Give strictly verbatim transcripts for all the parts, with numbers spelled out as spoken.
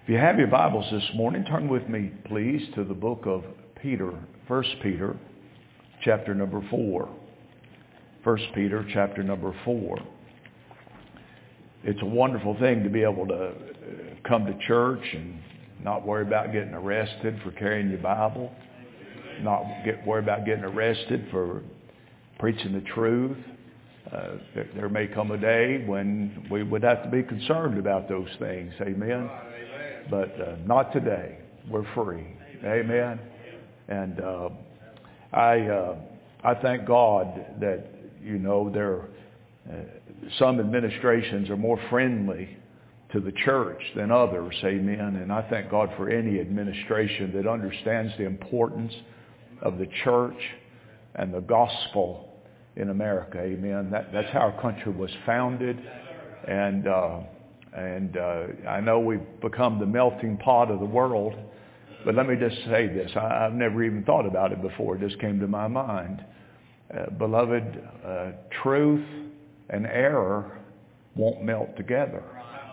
If you have your Bibles this morning, turn with me, please, to the book of Peter, First Peter, chapter number four. First Peter, chapter number four. It's a wonderful thing to be able to come to church and not worry about getting arrested for carrying your Bible, not get worry about getting arrested for preaching the truth. Uh, there, there may come a day when we would have to be concerned about those things. Amen. But uh, not today. We're free. Amen. And uh, I uh, I thank God that, you know, there uh, some administrations are more friendly to the church than others. Amen. And I thank God for any administration that understands the importance of the church and the gospel in America. Amen. That, that's how our country was founded. And uh, and uh, I know we've become the melting pot of the world. But let me just say this. I, I've never even thought about it before. It just came to my mind. Uh, beloved, uh, truth and error won't melt together.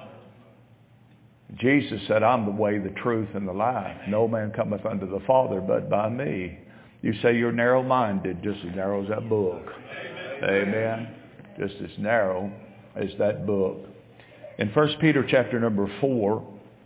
Jesus said, I'm the way, the truth, and the life. No man cometh unto the Father but by me. You say you're narrow-minded, just as narrow as that book. Amen. Just as narrow as that book. In First Peter chapter number four,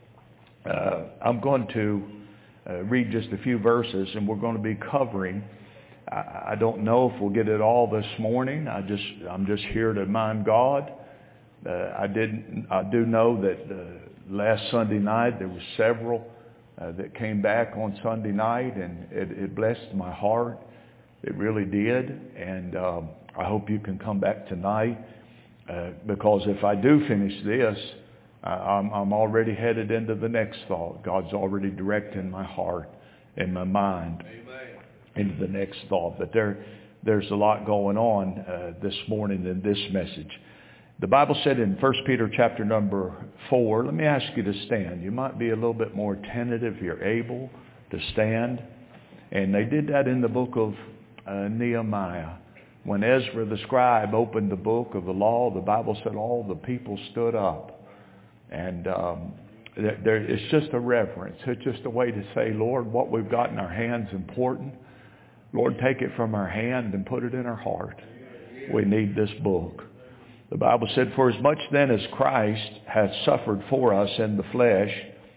uh, I'm going to uh, read just a few verses, and we're going to be covering. I, I don't know if we'll get it all this morning. I just, I'm just here to mind God. Uh, I didn't. I do know that uh, last Sunday night there were several uh, that came back on Sunday night, and it, it blessed my heart. It really did, and um, I hope you can come back tonight. Uh, because if I do finish this, uh, I'm, I'm already headed into the next thought. God's already directing my heart and my mind Amen. Into the next thought. But there, there's a lot going on uh, this morning in this message. The Bible said in First Peter chapter number four, let me ask you to stand. You might be a little bit more tentative if you're able to stand. And they did that in the book of uh, Nehemiah. When Ezra the scribe opened the book of the law, the Bible said all the people stood up. And um, there, there, it's just a reverence. It's just a way to say, Lord, what we've got in our hands is important. Lord, take it from our hand and put it in our heart. We need this book. The Bible said, for as much then as Christ hath suffered for us in the flesh,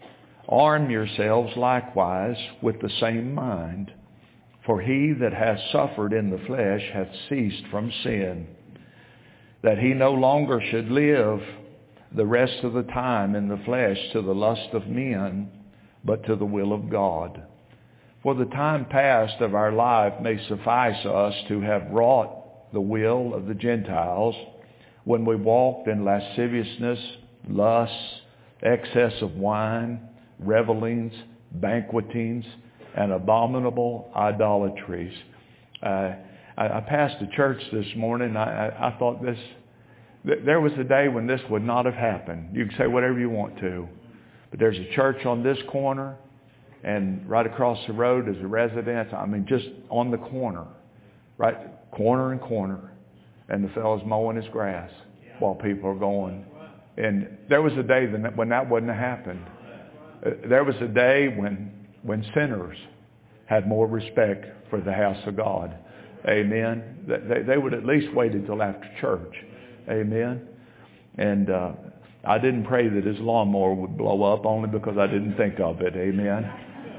arm yourselves likewise with the same mind. For he that hath suffered in the flesh hath ceased from sin, that he no longer should live the rest of the time in the flesh to the lust of men, but to the will of God. For the time past of our life may suffice us to have wrought the will of the Gentiles, when we walked in lasciviousness, lusts, excess of wine, revelings, banquetings, and abominable idolatries. Uh, I, I passed a church this morning. I, I, I thought this, th- there was a day when this would not have happened. You can say whatever you want to, but there's a church on this corner, and right across the road is a residence. I mean, just on the corner, right, corner and corner, and the fellow's mowing his grass while people are going. And there was a day when that wouldn't have happened. Uh, there was a day when when sinners had more respect for the house of God. Amen. They, they would at least wait until after church. Amen. And uh, I didn't pray that his lawnmower would blow up only because I didn't think of it. Amen.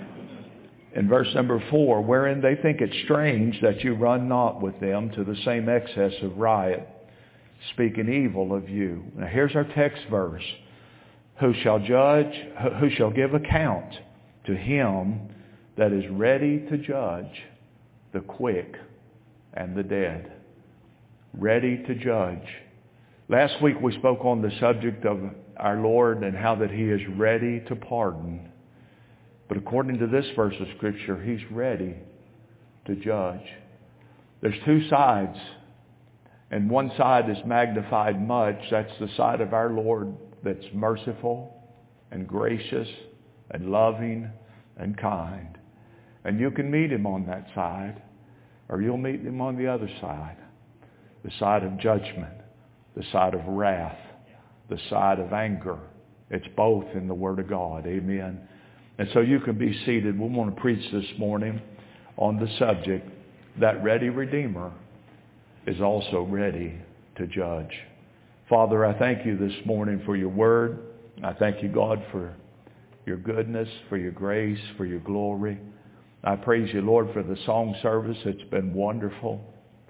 In verse number four, wherein they think it strange that you run not with them to the same excess of riot, speaking evil of you. Now here's our text verse. Who shall judge, who shall give account to him that is ready to judge the quick and the dead. Ready to judge. Last week we spoke on the subject of our Lord and how that he is ready to pardon. But according to this verse of Scripture, he's ready to judge. There's two sides. And one side is magnified much. That's the side of our Lord that's merciful and gracious and loving and kind. And you can meet him on that side, or you'll meet him on the other side. The side of judgment, the side of wrath, the side of anger, It's both in the Word of God. Amen. And so you can be seated. We want to preach this morning on the subject that ready Redeemer is also ready to judge. Father, I thank you this morning for your word. I thank you, God, for your goodness, for your grace, for your glory. I praise you, Lord, for the song service. It's been wonderful.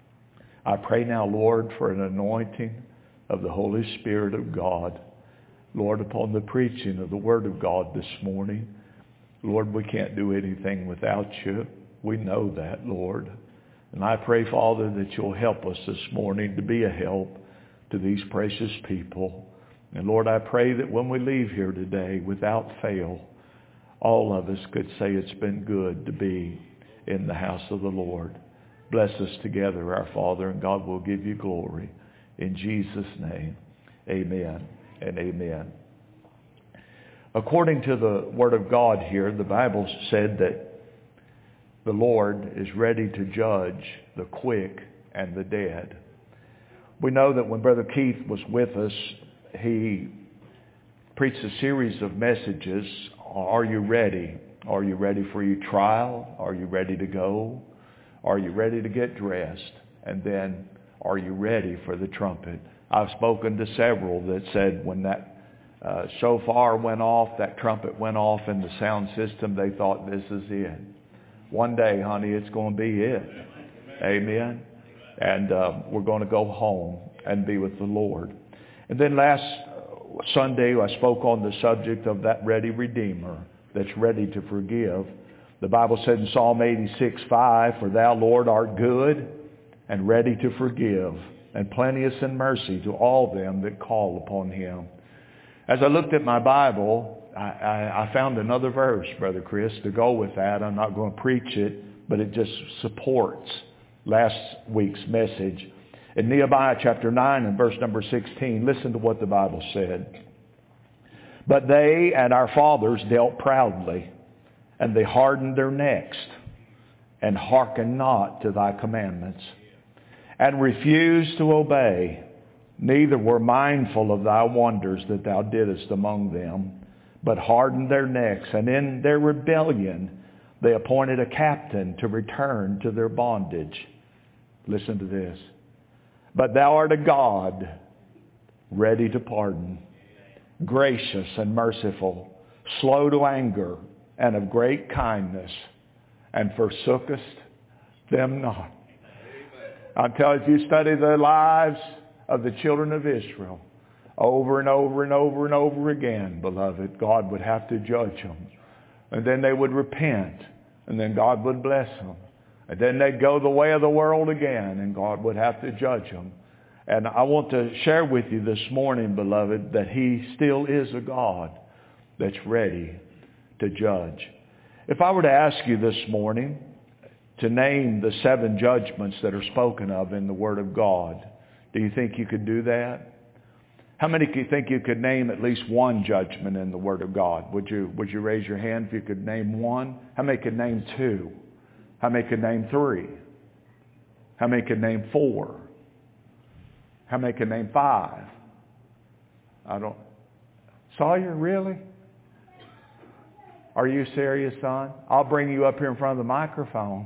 I pray now, Lord, for an anointing of the Holy Spirit of God, Lord, upon the preaching of the Word of God this morning. Lord, we can't do anything without you. We know that, Lord. And I pray, Father, that you'll help us this morning to be a help to these precious people. And Lord, I pray that when we leave here today, without fail, all of us could say it's been good to be in the house of the Lord. Bless us together, our Father, and God will give you glory. In Jesus' name, amen and amen. According to the Word of God here, the Bible said that the Lord is ready to judge the quick and the dead. We know that when Brother Keith was with us, he preached a series of messages. Are you ready? Are you ready for your trial? Are you ready to go? Are you ready to get dressed? And then, are you ready for the trumpet? I've spoken to several that said when that uh, shofar went off, that trumpet went off in the sound system, they thought this is it. One day, honey, it's going to be it. Amen. And uh, we're going to go home and be with the Lord. And then last Sunday, I spoke on the subject of that ready Redeemer that's ready to forgive. The Bible said in Psalm eighty-six five, "For thou, Lord, art good and ready to forgive, and plenteous in mercy to all them that call upon him." As I looked at my Bible, I, I, I found another verse, Brother Chris, to go with that. I'm not going to preach it, but it just supports last week's message. In Nehemiah chapter nine and verse number sixteen, listen to what the Bible said. "But they and our fathers dealt proudly, and they hardened their necks, and hearkened not to thy commandments, and refused to obey, neither were mindful of thy wonders that thou didst among them, but hardened their necks, and in their rebellion they appointed a captain to return to their bondage." Listen to this. "But thou art a God ready to pardon, gracious and merciful, slow to anger, and of great kindness, and forsookest them not." I'm telling you, if you study the lives of the children of Israel over and over and over and over again, beloved, God would have to judge them. And then they would repent, and then God would bless them. And then they'd go the way of the world again, and God would have to judge them. And I want to share with you this morning, beloved, that he still is a God that's ready to judge. If I were to ask you this morning to name the seven judgments that are spoken of in the Word of God, do you think you could do that? How many do you think you could name at least one judgment in the Word of God? Would you, would you raise your hand if you could name one? How many could name two? How many could name three? How many could name four? How many could name five? I don't... Sawyer, really? Are you serious, son? I'll bring you up here in front of the microphone.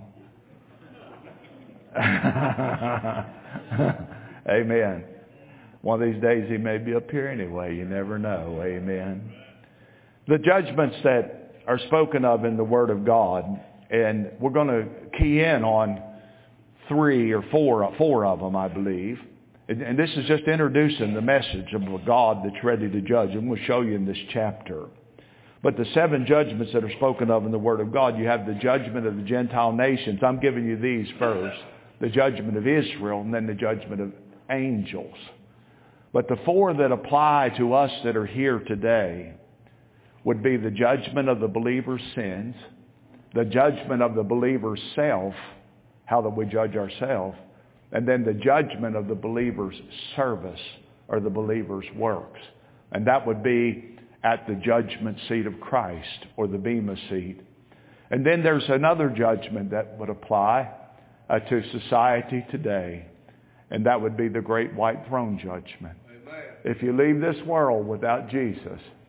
Amen. One of these days he may be up here anyway. You never know. Amen. The judgments that are spoken of in the Word of God, and we're going to key in on three or four, four of them, I believe. And, and this is just introducing the message of a God that's ready to judge. And we'll show you in this chapter. But the seven judgments that are spoken of in the Word of God, you have the judgment of the Gentile nations. I'm giving you these first. The judgment of Israel, and then the judgment of angels. But the four that apply to us that are here today would be the judgment of the believer's sins, the judgment of the believer's self, how that we judge ourselves, and then the judgment of the believer's service or the believer's works. And that would be at the judgment seat of Christ or the Bema seat. And then there's another judgment that would apply uh, to society today, and that would be the great white throne judgment. Amen. If you leave this world without Jesus,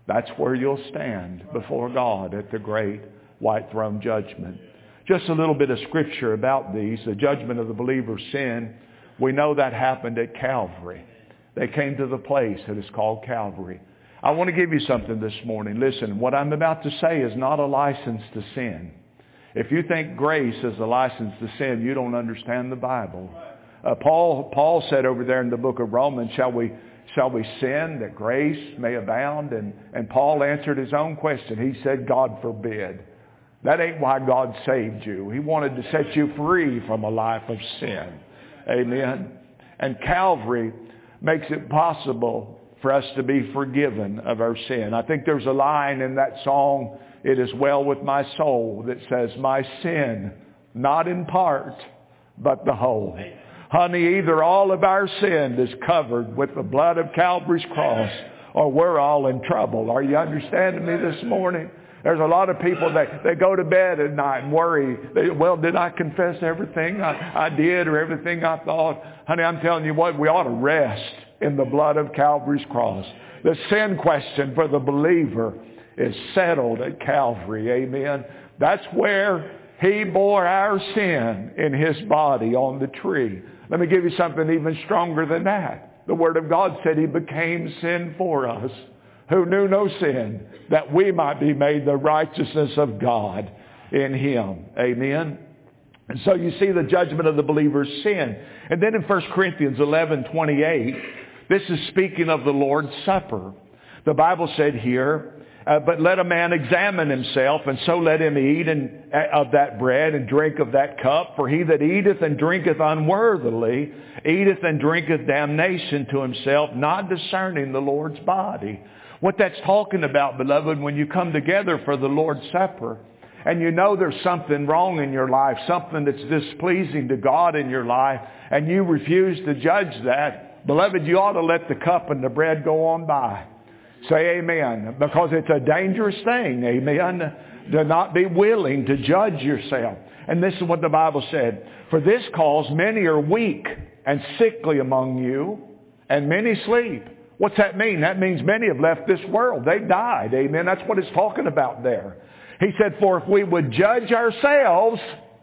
That's where you'll stand before God at the great white throne judgment. Just a little bit of scripture about these. The judgment of the believer's sin. We know that happened at Calvary. They came to the place that is called Calvary. I want to give you something this morning. Listen, what I'm about to say is not a license to sin. If you think grace is a license to sin, you don't understand the Bible. Uh, Paul, Paul said over there in the book of Romans, shall we, shall we sin that grace may abound? And, and Paul answered his own question. He said, God forbid. That ain't why God saved you. He wanted to set you free from a life of sin. Amen. And Calvary makes it possible for us to be forgiven of our sin. I think there's a line in that song, It Is Well With My Soul, that says, my sin, not in part, but the whole. Honey, either all of our sin is covered with the blood of Calvary's cross, or we're all in trouble. Are you understanding me this morning? There's a lot of people that they go to bed at night and worry. They, well, did I confess everything I, I did or everything I thought? Honey, I'm telling you what, we ought to rest in the blood of Calvary's cross. The sin question for the believer is settled at Calvary. Amen. That's where He bore our sin in His body on the tree. Let me give you something even stronger than that. The Word of God said He became sin for us, who knew no sin, that we might be made the righteousness of God in Him. Amen. And so you see the judgment of the believer's sin. And then in First Corinthians eleven twenty-eight, this is speaking of the Lord's Supper. The Bible said here, uh, but let a man examine himself, and so let him eat and, uh, of that bread and drink of that cup. For he that eateth and drinketh unworthily, eateth and drinketh damnation to himself, not discerning the Lord's body. What that's talking about, beloved, when you come together for the Lord's Supper, and you know there's something wrong in your life, something that's displeasing to God in your life, and you refuse to judge that, beloved, you ought to let the cup and the bread go on by. Say amen. Because it's a dangerous thing, amen, to not be willing to judge yourself. And this is what the Bible said. For this cause many are weak and sickly among you, and many sleep. What's that mean? That means many have left this world. They died. Amen. That's what it's talking about there. He said, for if we would judge ourselves,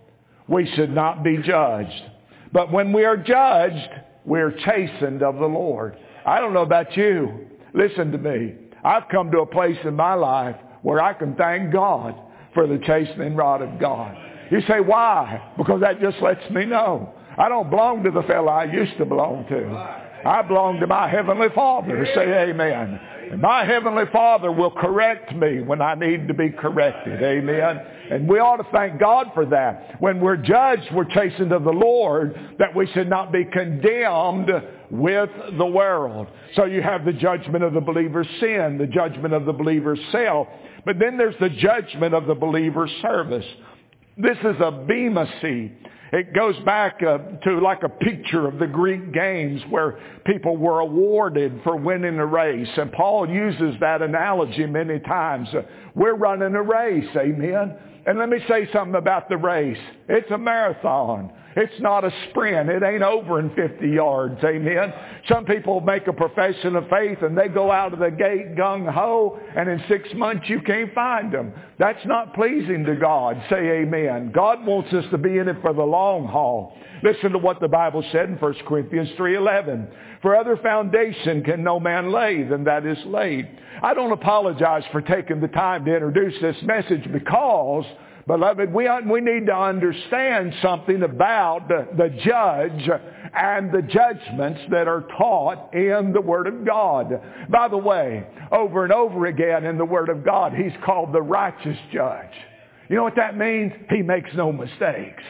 we should not be judged. But when we are judged, we're chastened of the Lord. I don't know about you. Listen to me. I've come to a place in my life where I can thank God for the chastening rod of God. You say, why? Because that just lets me know I don't belong to the fellow I used to belong to. I belong to my Heavenly Father. Say amen. And my Heavenly Father will correct me when I need to be corrected. Amen. And we ought to thank God for that. When we're judged, we're chastened of the Lord, that we should not be condemned with the world. So you have the judgment of the believer's sin, the judgment of the believer's self. But then there's the judgment of the believer's service. This is a bema seat. It goes back uh, to like a picture of the Greek games where people were awarded for winning a race. And Paul uses that analogy many times. Uh, we're running a race, amen? And let me say something about the race. It's a marathon. It's not a sprint. It ain't over in fifty yards, amen? Some people make a profession of faith and they go out of the gate gung-ho, and in six months you can't find them. That's not pleasing to God. Say amen. God wants us to be in it for the long haul. Listen to what the Bible said in First Corinthians three eleven. For other foundation can no man lay than that is laid. I don't apologize for taking the time to introduce this message because, beloved, we, we need to understand something about the, the judge and the judgments that are taught in the Word of God. By the way, over and over again in the Word of God, He's called the righteous judge. You know what that means? He makes no mistakes.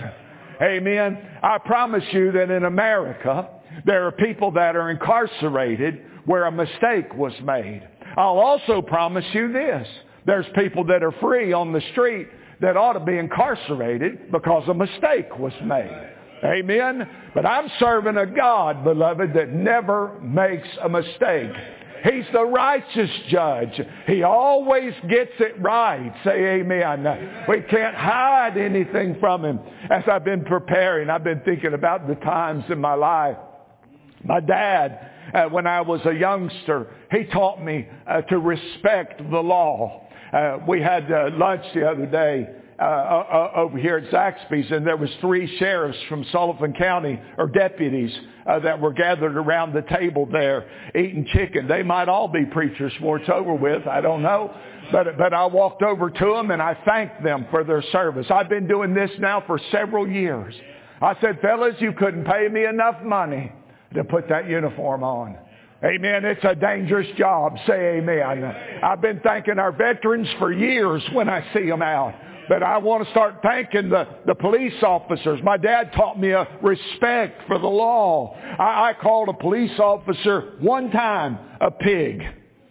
Amen. I promise you that in America, there are people that are incarcerated where a mistake was made. I'll also promise you this. There's people that are free on the street that ought to be incarcerated because a mistake was made. Amen? But I'm serving a God, beloved, that never makes a mistake. He's the righteous judge. He always gets it right. Say amen. We can't hide anything from Him. As I've been preparing, I've been thinking about the times in my life My dad, uh, when I was a youngster, he taught me uh, to respect the law. Uh, we had uh, lunch the other day uh, uh, over here at Zaxby's, and there was three sheriffs from Sullivan County, or deputies, uh, that were gathered around the table there eating chicken. They might all be preachers before it's over with. I don't know. But, but I walked over to them and I thanked them for their service. I've been doing this now for several years. I said, fellas, you couldn't pay me enough money to put that uniform on. Amen. It's a dangerous job. Say amen. I've been thanking our veterans for years when I see them out. But I want to start thanking the, the police officers. My dad taught me a respect for the law. I, I called a police officer one time a pig.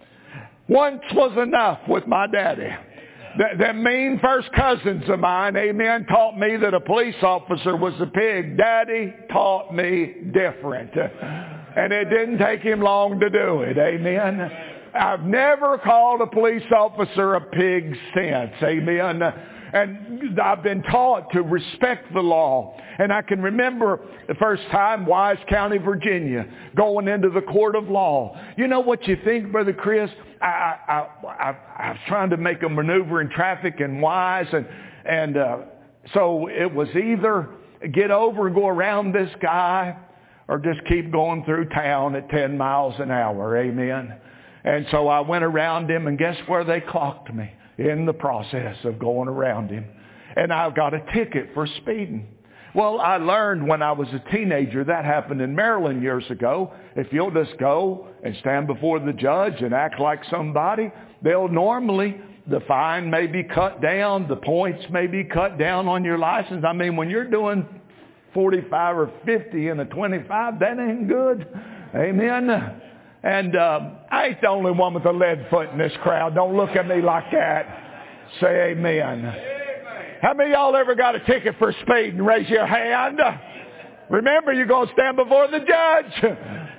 Once was enough with my daddy. That, that mean first cousins of mine, amen, taught me that a police officer was a pig. Daddy taught me different. And it didn't take him long to do it, amen. I've never called a police officer a pig since, amen. And I've been taught to respect the law. And I can remember the first time, Wise County, Virginia, going into the court of law. You know what you think, Brother Chris? I, I, I, I was trying to make a maneuver in traffic in Wise, and, and uh, so it was either get over and go around this guy or just keep going through town at ten miles an hour. Amen. And so I went around him, and guess where they clocked me? In the process of going around him. And I got a ticket for speeding. Well, I learned when I was a teenager, that happened in Maryland years ago. If you'll just go and stand before the judge and act like somebody, they'll normally, the fine may be cut down, the points may be cut down on your license. I mean, when you're doing forty-five or fifty in a twenty-five, that ain't good. Amen. And uh, I ain't the only one with a lead foot in this crowd. Don't look at me like that. Say amen. Amen. How many of y'all ever got a ticket for speeding? Raise your hand. Remember, you're going to stand before the judge.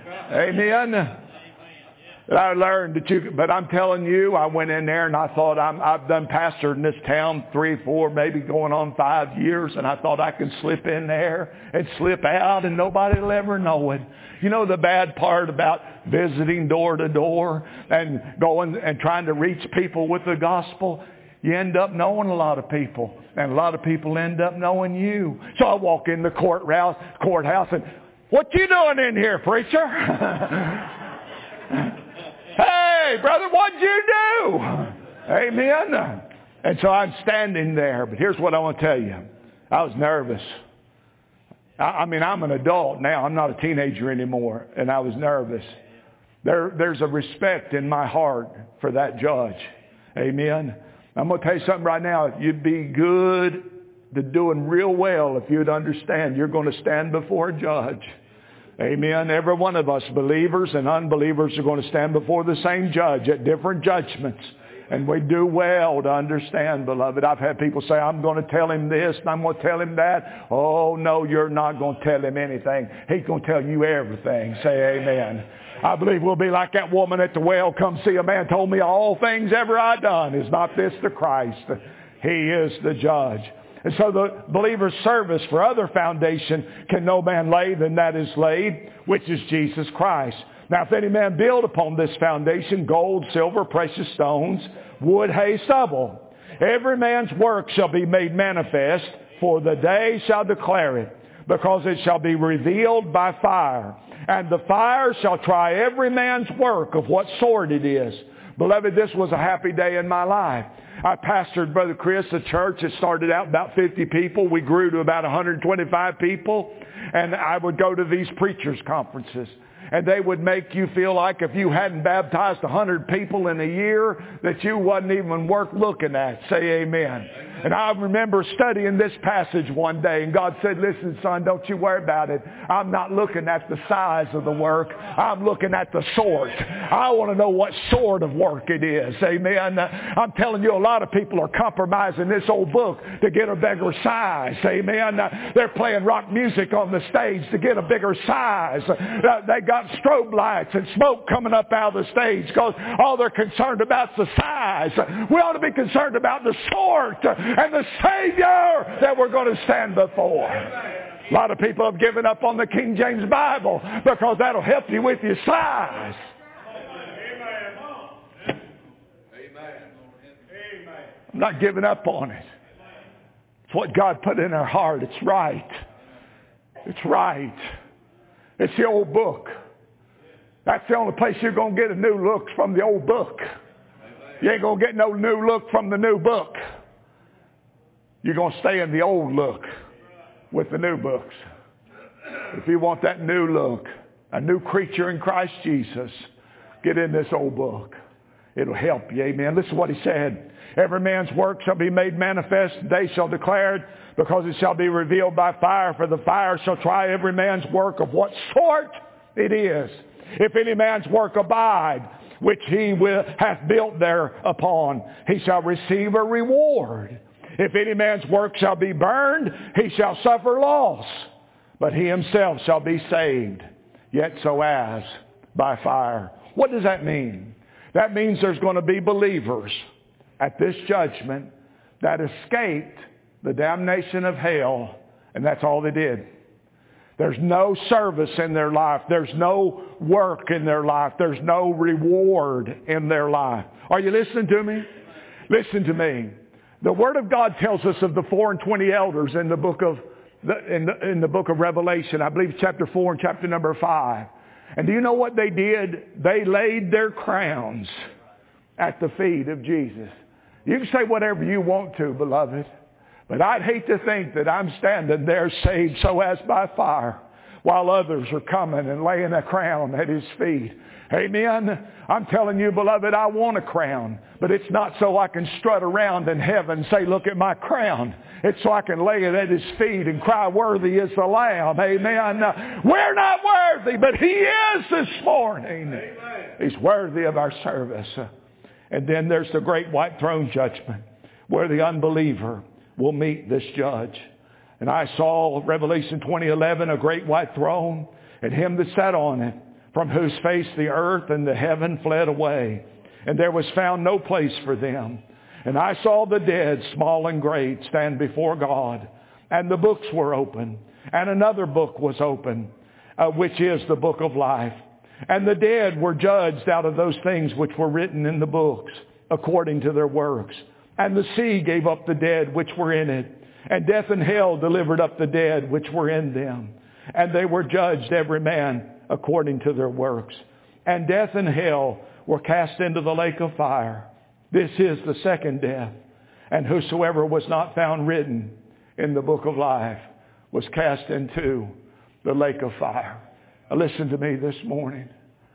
Amen. I learned that you, but I'm telling you, I went in there and I thought I'm, I've done pastored in this town three, four, maybe going on five years, and I thought I could slip in there and slip out and nobody will ever know it. You know the bad part about visiting door to door and going and trying to reach people with the gospel? You end up knowing a lot of people, and a lot of people end up knowing you. So I walk in the courthouse, courthouse and, what you doing in here, preacher? Hey, brother, what'd you do? Amen. And so I'm standing there, but here's what I want to tell you. I was nervous. I, I mean, I'm an adult now. I'm not a teenager anymore, and I was nervous. There, there's a respect in my heart for that judge. Amen. I'm going to tell you something right now. You'd be good to doing real well if you'd understand you're going to stand before a judge. Amen. Every one of us, believers and unbelievers, are going to stand before the same judge at different judgments. And we do well to understand, beloved. I've had people say, I'm going to tell him this and I'm going to tell him that. Oh, no, you're not going to tell him anything. He's going to tell you everything. Say amen. I believe we'll be like that woman at the well. Come see, a man told me all things ever I done. Is not this the Christ? He is the judge. And so the believer's service for other foundation can no man lay than that is laid, which is Jesus Christ. Now, if any man build upon this foundation gold, silver, precious stones, wood, hay, stubble, every man's work shall be made manifest, for the day shall declare it, because it shall be revealed by fire. And the fire shall try every man's work of what sort it is. Beloved, this was a happy day in my life. I pastored, Brother Chris, a church that started out about fifty people. We grew to about one hundred twenty-five people. And I would go to these preachers' conferences. And they would make you feel like if you hadn't baptized one hundred people in a year, that you wasn't even worth looking at. Say amen. And I remember studying this passage one day, and God said, listen, son, don't you worry about it. I'm not looking at the size of the work. I'm looking at the sort. I want to know what sort of work it is. Amen. I'm telling you, a lot of people are compromising this old book to get a bigger size. Amen. They're playing rock music on the stage to get a bigger size. They got strobe lights and smoke coming up out of the stage because all they're concerned about is the size. We ought to be concerned about the sort and the Savior that we're going to stand before. A lot of people have given up on the King James Bible because that'll help you with your size. I'm not giving up on it. It's what God put in our heart. It's right. It's right. It's the old book. That's the only place you're going to get a new look from the old book. You ain't going to get no new look from the new book. You're going to stay in the old look with the new books. If you want that new look, a new creature in Christ Jesus, get in this old book. It'll help you. Amen. Listen to what he said. Every man's work shall be made manifest. They shall declare it, because it shall be revealed by fire. For the fire shall try every man's work of what sort it is. If any man's work abide, which he will, hath built thereupon, he shall receive a reward. If any man's work shall be burned, he shall suffer loss. But he himself shall be saved, yet so as by fire. What does that mean? That means there's going to be believers at this judgment that escaped the damnation of hell, and that's all they did. There's no service in their life. There's no work in their life. There's no reward in their life. Are you listening to me? Listen to me. The Word of God tells us of the four and twenty elders in the book of the, in the, in the book of Revelation. I believe chapter four and chapter number five. And do you know what they did? They laid their crowns at the feet of Jesus. You can say whatever you want to, beloved. But I'd hate to think that I'm standing there saved so as by fire, while others are coming and laying a crown at his feet. Amen. I'm telling you, beloved, I want a crown. But it's not so I can strut around in heaven and say, look at my crown. It's so I can lay it at his feet and cry, worthy is the Lamb. Amen. We're not worthy, but he is this morning. He's worthy of our service. And then there's the great white throne judgment, where the unbeliever will meet this judge. And I saw, Revelation twenty eleven, a great white throne, and him that sat on it, from whose face the earth and the heaven fled away. And there was found no place for them. And I saw the dead, small and great, stand before God. And the books were open. And another book was open, uh, which is the book of life. And the dead were judged out of those things which were written in the books, according to their works. And the sea gave up the dead which were in it. And death and hell delivered up the dead which were in them. And they were judged every man according to their works. And death and hell were cast into the lake of fire. This is the second death. And whosoever was not found written in the book of life was cast into the lake of fire. Now listen to me this morning.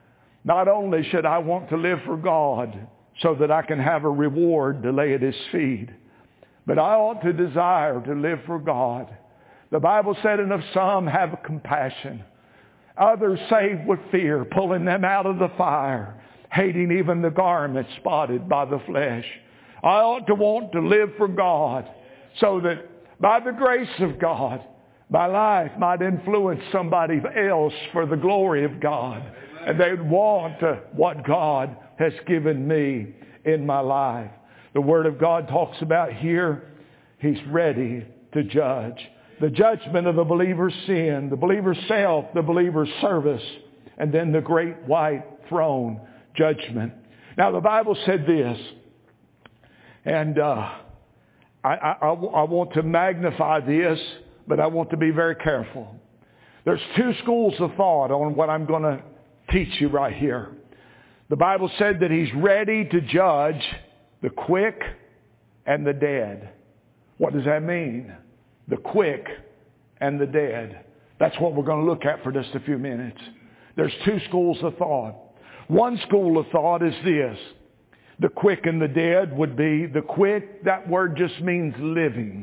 Not only should I want to live for God so that I can have a reward to lay at his feet, but I ought to desire to live for God. The Bible said, and of some have compassion. Others saved with fear, pulling them out of the fire, hating even the garment spotted by the flesh. I ought to want to live for God so that by the grace of God, my life might influence somebody else for the glory of God. And they'd want uh, what God has given me in my life. The Word of God talks about here, he's ready to judge. The judgment of the believer's sin, the believer's self, the believer's service, and then the great white throne judgment. Now the Bible said this, and uh, I, I, I want to magnify this, but I want to be very careful. There's two schools of thought on what I'm going to teach you right here. The Bible said that he's ready to judge the quick and the dead. What does that mean? The quick and the dead. That's what we're going to look at for just a few minutes. There's two schools of thought. One school of thought is this. The quick and the dead would be, the quick, that word just means living.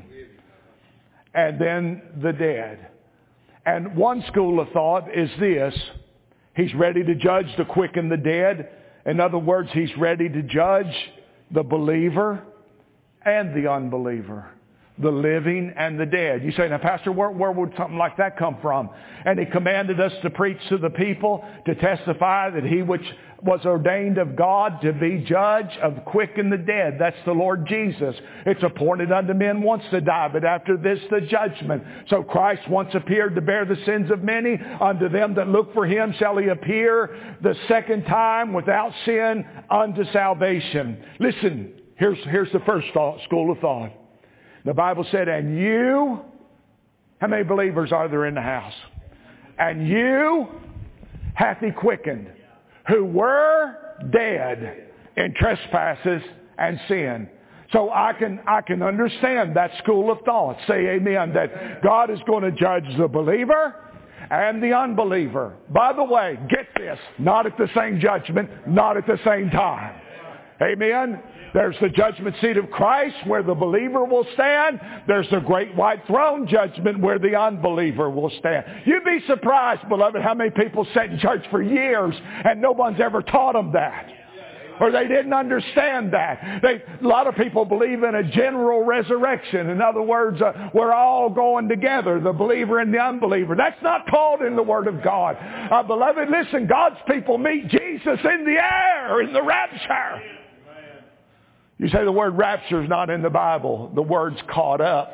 And then the dead. And one school of thought is this. He's ready to judge the quick and the dead. In other words, he's ready to judge the believer and the unbeliever. the living and the dead. You say, now Pastor, where, where would something like that come from? And He commanded us to preach to the people, to testify that He which was ordained of God to be judge of the quick and the dead. That's the Lord Jesus. It's appointed unto men once to die, but after this the judgment. So Christ once appeared to bear the sins of many. Unto them that look for Him shall He appear the second time without sin unto salvation. Listen, here's, here's the first thought, school of thought. The Bible said, and you, how many believers are there in the house? And you hath He quickened, who were dead in trespasses and sin. So I can, I can understand that school of thought. Say amen. That God is going to judge the believer and the unbeliever. By the way, get this, not at the same judgment, not at the same time. Amen. There's the judgment seat of Christ where the believer will stand. There's the great white throne judgment where the unbeliever will stand. You'd be surprised, beloved, how many people sat in church for years and no one's ever taught them that. Or they didn't understand that. They, a lot of people believe in a general resurrection. In other words, uh, we're all going together, the believer and the unbeliever. That's not taught in the Word of God. Uh, beloved, listen, God's people meet Jesus in the air, in the rapture. You say the word rapture is not in the Bible. The words caught up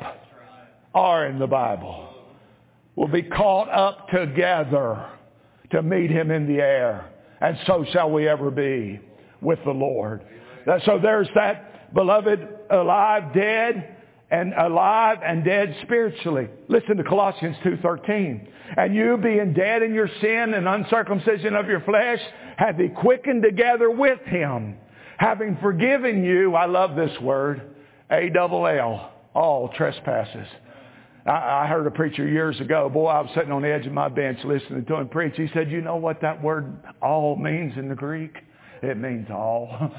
are in the Bible. We'll be caught up together to meet Him in the air. And so shall we ever be with the Lord. So there's that, beloved, alive, dead, and alive and dead spiritually. Listen to Colossians two thirteen. And you being dead in your sin and uncircumcision of your flesh, hath He quickened together with Him, having forgiven you, I love this word, A double L, all trespasses. I, I heard a preacher years ago, boy, I was sitting on the edge of my bench listening to him preach. He said, you know what that word all means in the Greek? It means all.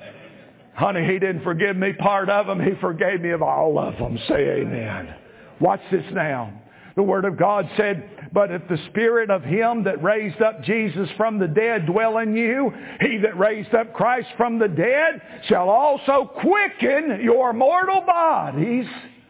Honey, He didn't forgive me part of them. He forgave me of all of them. Say amen. Watch this now. The Word of God said, but if the Spirit of Him that raised up Jesus from the dead dwell in you, He that raised up Christ from the dead shall also quicken your mortal bodies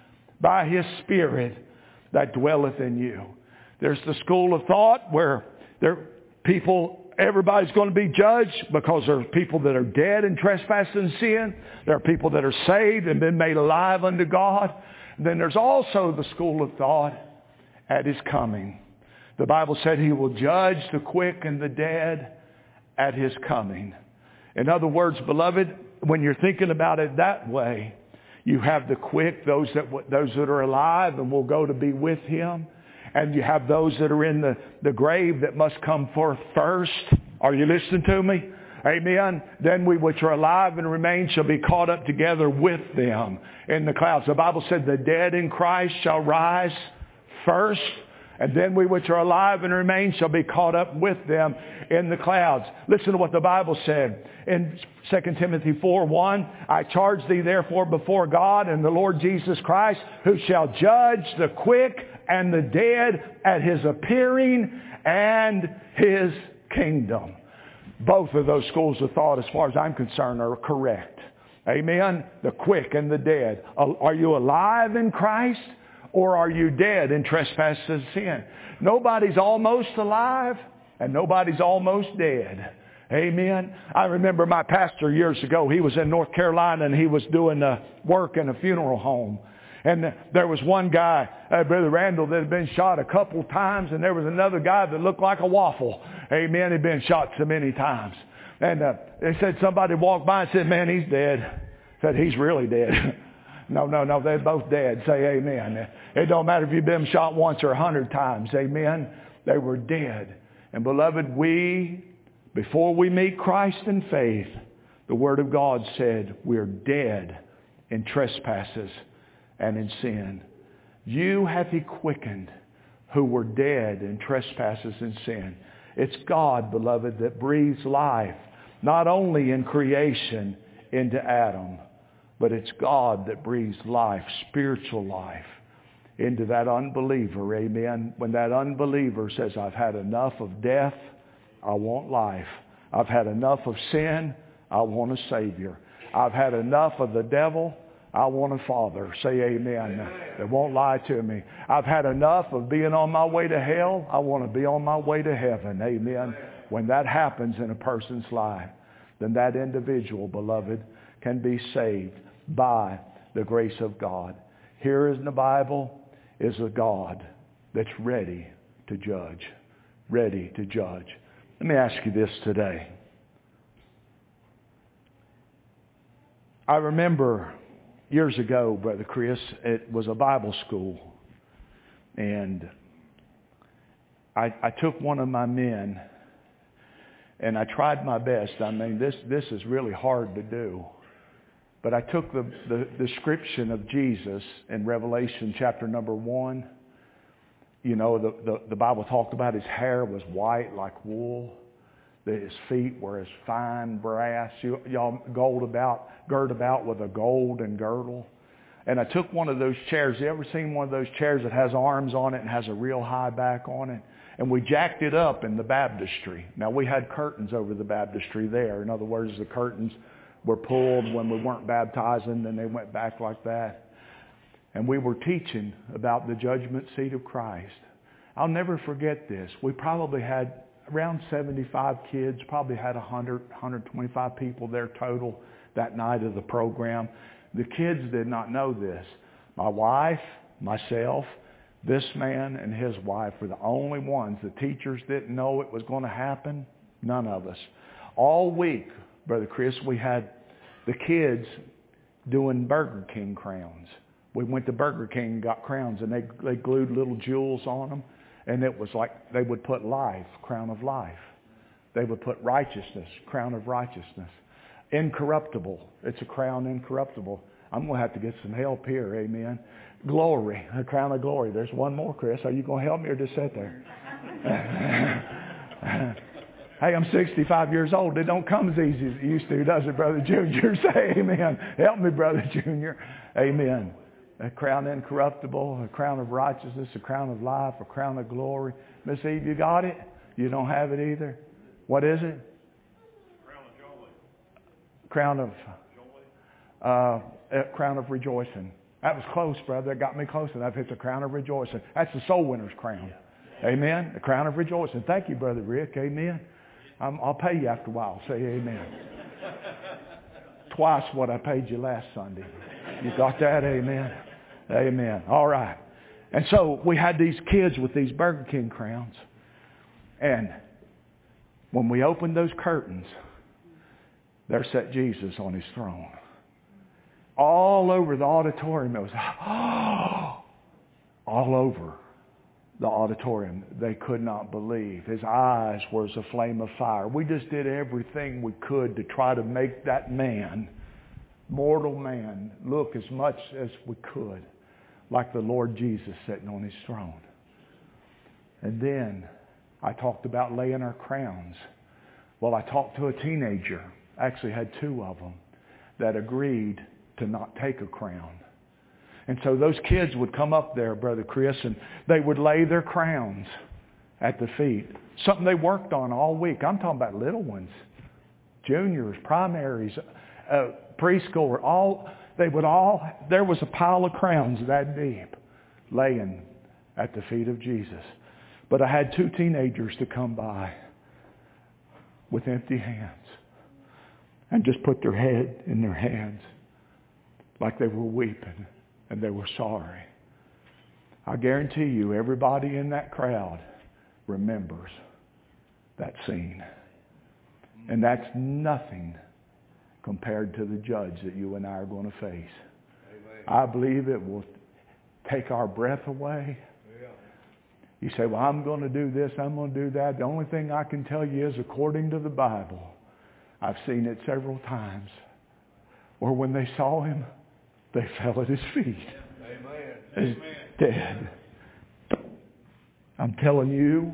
by His Spirit that dwelleth in you. There's the school of thought where there people, everybody's going to be judged because there are people that are dead in trespass and sin. There are people that are saved and been made alive unto God. And then there's also the school of thought at His coming. The Bible said He will judge the quick and the dead at His coming. In other words, beloved, when you're thinking about it that way, you have the quick, those that those that are alive and will go to be with Him. And you have those that are in the, the grave that must come forth first. Are you listening to me? Amen. Then we which are alive and remain shall be caught up together with them in the clouds. The Bible said the dead in Christ shall rise first, and then we which are alive and remain shall be caught up with them in the clouds. Listen to what the Bible said in Second Timothy four one. I charge thee therefore before God and the Lord Jesus Christ, who shall judge the quick and the dead at His appearing and His kingdom. Both of those schools of thought, as far as I'm concerned, are correct. Amen? The quick and the dead. Are you alive in Christ? Or are you dead in trespasses and sin? Nobody's almost alive and nobody's almost dead. Amen. I remember my pastor years ago, he was in North Carolina and he was doing uh, work in a funeral home. And there was one guy, uh, Brother Randall, that had been shot a couple times, and there was another guy that looked like a waffle. Amen. He'd been shot so many times. And uh, they said somebody walked by and said, man, he's dead. Said, he's really dead. No, no, no, they're both dead. Say amen. It don't matter if you've been shot once or a hundred times. Amen. They were dead. And beloved, we, before we meet Christ in faith, the Word of God said we're dead in trespasses and in sin. You hath He quickened who were dead in trespasses and sin. It's God, beloved, that breathes life, not only in creation into Adam, but it's God that breathes life, spiritual life, into that unbeliever. Amen. When that unbeliever says, I've had enough of death, I want life. I've had enough of sin, I want a Savior. I've had enough of the devil, I want a father. Say amen. That won't lie to me. I've had enough of being on my way to hell. I want to be on my way to heaven. Amen. When that happens in a person's life, then that individual, beloved, can be saved by the grace of God. Here in the Bible is a God that's ready to judge. Ready to judge. Let me ask you this today. I remember years ago, Brother Chris, it was a Bible school. And I, I took one of my men, and I tried my best. I mean, this, this is really hard to do. But I took the, the description of Jesus in Revelation chapter number one. You know, the, the, the Bible talked about his hair was white like wool. His feet were as fine brass, you, y'all gold about, girt about with a golden girdle. And I took one of those chairs. You ever seen one of those chairs that has arms on it and has a real high back on it? And we jacked it up in the baptistry. Now, we had curtains over the baptistry there. In other words, the curtains were pulled when we weren't baptizing, and they went back like that. And we were teaching about the judgment seat of Christ. I'll never forget this. We probably had around seventy-five kids, probably had one hundred, one hundred twenty-five people there total that night of the program. The kids did not know this. My wife, myself, this man and his wife were the only ones. The teachers didn't know it was going to happen. None of us. All week, Brother Chris, we had the kids doing Burger King crowns. We went to Burger King and got crowns, and they, they glued little jewels on them. And it was like they would put life, crown of life. They would put righteousness, crown of righteousness. Incorruptible. It's a crown incorruptible. I'm going to have to get some help here, amen. Glory, a crown of glory. There's one more, Chris. Are you going to help me or just sit there? Hey, I'm sixty-five years old. It don't come as easy as it used to, does it, Brother Junior? Say amen. Help me, Brother Junior. Amen. A crown incorruptible, a crown of righteousness, a crown of life, a crown of glory. Miss Eve, you got it? You don't have it either? What is it? Crown of joy. Crown of uh, a crown of rejoicing. That was close, brother. That got me close enough. It's a crown of rejoicing. That's the soul winner's crown. Yeah. Amen. The crown of rejoicing. Thank you, Brother Rick. Amen. I'm, I'll pay you after a while. Say amen. Twice what I paid you last Sunday. You got that? Amen. Amen. All right. And so we had these kids with these Burger King crowns. And when we opened those curtains, there sat Jesus on his throne. All over the auditorium, it was oh, all over the auditorium. They could not believe. His eyes were as a flame of fire. We just did everything we could to try to make that man, mortal man, look as much as we could like the Lord Jesus sitting on his throne. And then I talked about laying our crowns. Well, I talked to a teenager, actually had two of them, that agreed to not take a crown. And so those kids would come up there, Brother Chris, and they would lay their crowns at the feet. Something they worked on all week. I'm talking about little ones, juniors, primaries, uh, preschool. All they would all. There was a pile of crowns that deep, laying at the feet of Jesus. But I had two teenagers to come by with empty hands and just put their head in their hands like they were weeping and they were sorry. I guarantee you everybody in that crowd remembers that scene. And that's nothing compared to the judge that you and I are going to face. Amen. I believe it will take our breath away. Yeah. You say, well, I'm going to do this, I'm going to do that. The only thing I can tell you is, according to the Bible, I've seen it several times, where when they saw him, they fell at his feet. Amen. As Amen. Dead. I'm telling you,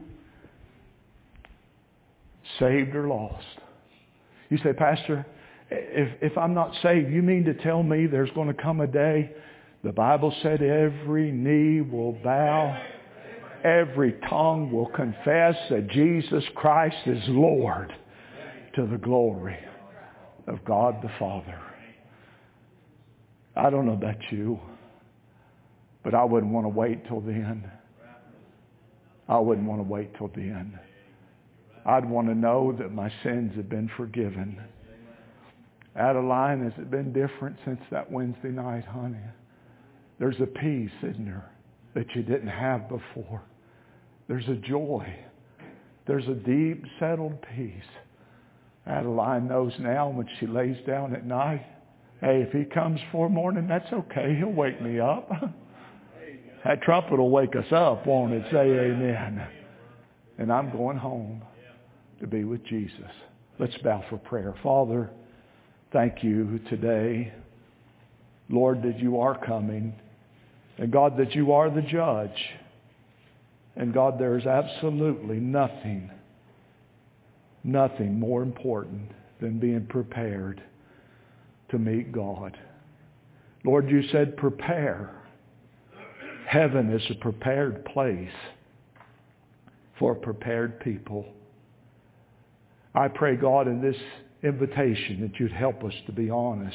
saved or lost. You say, Pastor, if, if I'm not saved, you mean to tell me there's going to come a day, the Bible said every knee will bow, every tongue will confess that Jesus Christ is Lord, to the glory of God the Father. I don't know about you, but I wouldn't want to wait till then. I wouldn't want to wait till then. I'd want to know that my sins have been forgiven. Adeline, has it been different since that Wednesday night, honey? There's a peace, isn't there, that you didn't have before. There's a joy. There's a deep, settled peace. Adeline knows now when she lays down at night, hey, if he comes for morning, that's okay. He'll wake me up. That trumpet will wake us up, won't it? Say amen. And I'm going home to be with Jesus. Let's bow for prayer. Father, thank you today, Lord, that you are coming. And God, that you are the judge. And God, there is absolutely nothing, nothing more important than being prepared to meet God. Lord, you said prepare. Heaven is a prepared place for prepared people. I pray, God, in this invitation that you'd help us to be honest.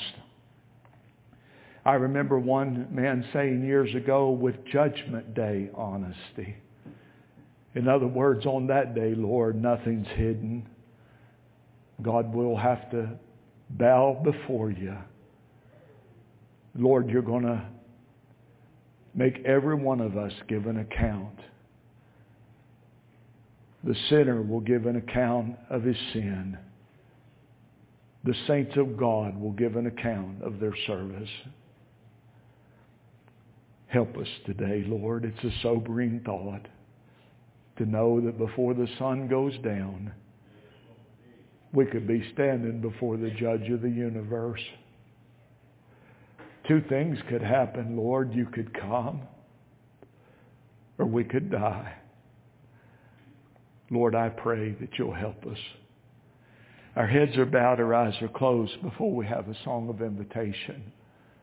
I remember one man saying years ago, with Judgment Day honesty. In other words, on that day, Lord, nothing's hidden. God, we'll have to bow before you. Lord, you're going to make every one of us give an account. The sinner will give an account of his sin. The saints of God will give an account of their service. Help us today, Lord. It's a sobering thought to know that before the sun goes down, we could be standing before the judge of the universe. Two things could happen, Lord. You could come, or we could die. Lord, I pray that you'll help us. Our heads are bowed, our eyes are closed before we have a song of invitation.